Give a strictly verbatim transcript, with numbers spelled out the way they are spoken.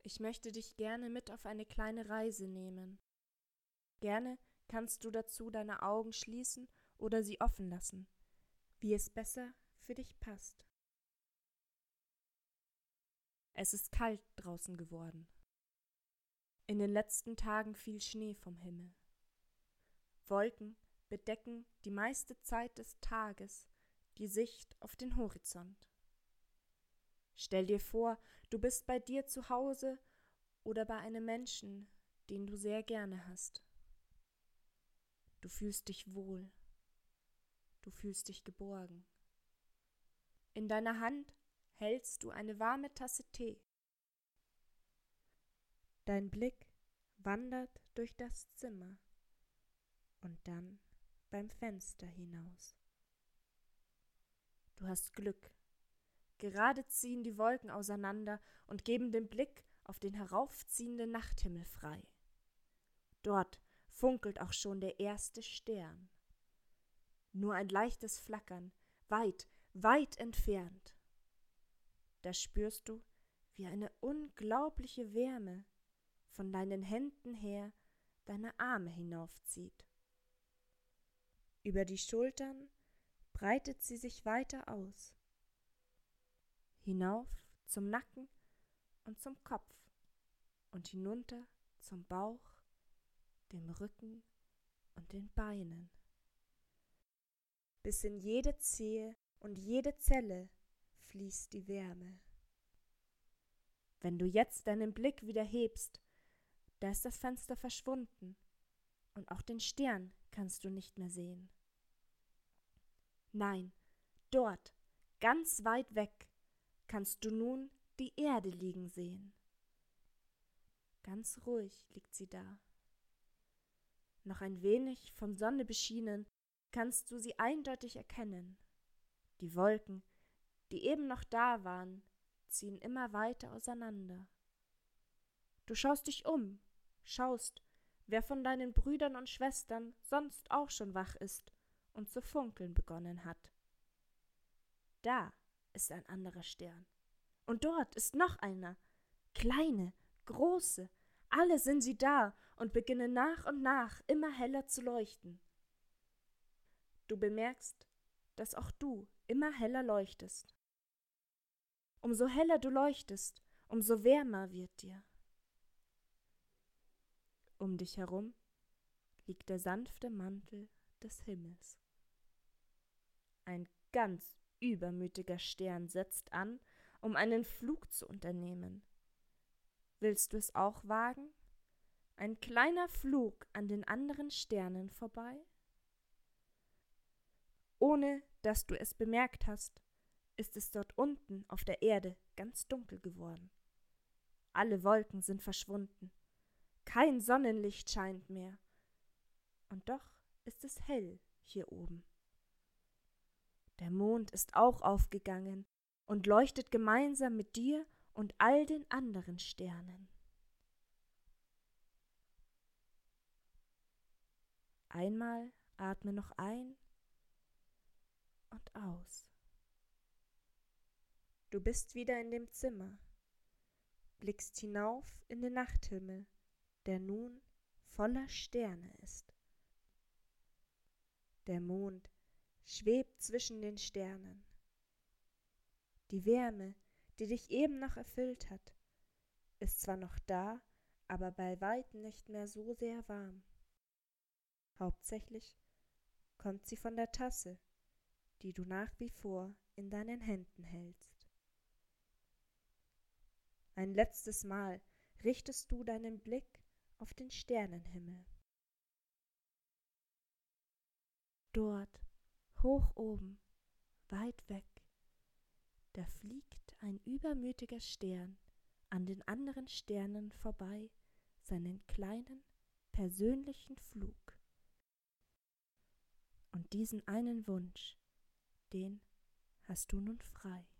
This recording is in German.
Ich möchte dich gerne mit auf eine kleine Reise nehmen. Gerne kannst du dazu deine Augen schließen oder sie offen lassen, wie es besser für dich passt. Es ist kalt draußen geworden. In den letzten Tagen fiel Schnee vom Himmel. Wolken bedecken die meiste Zeit des Tages die Sicht auf den Horizont. Stell dir vor, du bist bei dir zu Hause oder bei einem Menschen, den du sehr gerne hast. Du fühlst dich wohl. Du fühlst dich geborgen. In deiner Hand hältst du eine warme Tasse Tee. Dein Blick wandert durch das Zimmer und dann beim Fenster hinaus. Du hast Glück. Gerade ziehen die Wolken auseinander und geben den Blick auf den heraufziehenden Nachthimmel frei. Dort funkelt auch schon der erste Stern. Nur ein leichtes Flackern, weit, weit entfernt. Da spürst du, wie eine unglaubliche Wärme von deinen Händen her deine Arme hinaufzieht. Über die Schultern breitet sie sich weiter aus, hinauf zum Nacken und zum Kopf und hinunter zum Bauch, dem Rücken und den Beinen. Bis in jede Zehe und jede Zelle fließt die Wärme. Wenn du jetzt deinen Blick wieder hebst, da ist das Fenster verschwunden und auch den Stern kannst du nicht mehr sehen. Nein, dort, ganz weit weg, kannst du nun die Erde liegen sehen. Ganz ruhig liegt sie da. Noch ein wenig von Sonne beschienen, kannst du sie eindeutig erkennen. Die Wolken, die eben noch da waren, ziehen immer weiter auseinander. Du schaust dich um, schaust, wer von deinen Brüdern und Schwestern sonst auch schon wach ist und zu funkeln begonnen hat. Da ist ein anderer Stern. Und dort ist noch einer. Kleine, große, alle sind sie da und beginnen nach und nach immer heller zu leuchten. Du bemerkst, dass auch du immer heller leuchtest. Umso heller du leuchtest, umso wärmer wird dir. Um dich herum liegt der sanfte Mantel des Himmels. Ein ganz übermütiger Stern setzt an, um einen Flug zu unternehmen. Willst du es auch wagen? Ein kleiner Flug an den anderen Sternen vorbei? Ohne dass du es bemerkt hast, ist es dort unten auf der Erde ganz dunkel geworden. Alle Wolken sind verschwunden. Kein Sonnenlicht scheint mehr. Und doch ist es hell hier oben. Der Mond ist auch aufgegangen und leuchtet gemeinsam mit dir und all den anderen Sternen. Einmal atme noch ein und aus. Du bist wieder in dem Zimmer, blickst hinauf in den Nachthimmel, der nun voller Sterne ist. Der Mond schwebt zwischen den Sternen. Die Wärme, die dich eben noch erfüllt hat, ist zwar noch da, aber bei weitem nicht mehr so sehr warm. Hauptsächlich kommt sie von der Tasse, die du nach wie vor in deinen Händen hältst. Ein letztes Mal richtest du deinen Blick auf den Sternenhimmel. Dort, hoch oben, weit weg, da fliegt ein übermütiger Stern an den anderen Sternen vorbei, seinen kleinen, persönlichen Flug. Und diesen einen Wunsch, den hast du nun frei.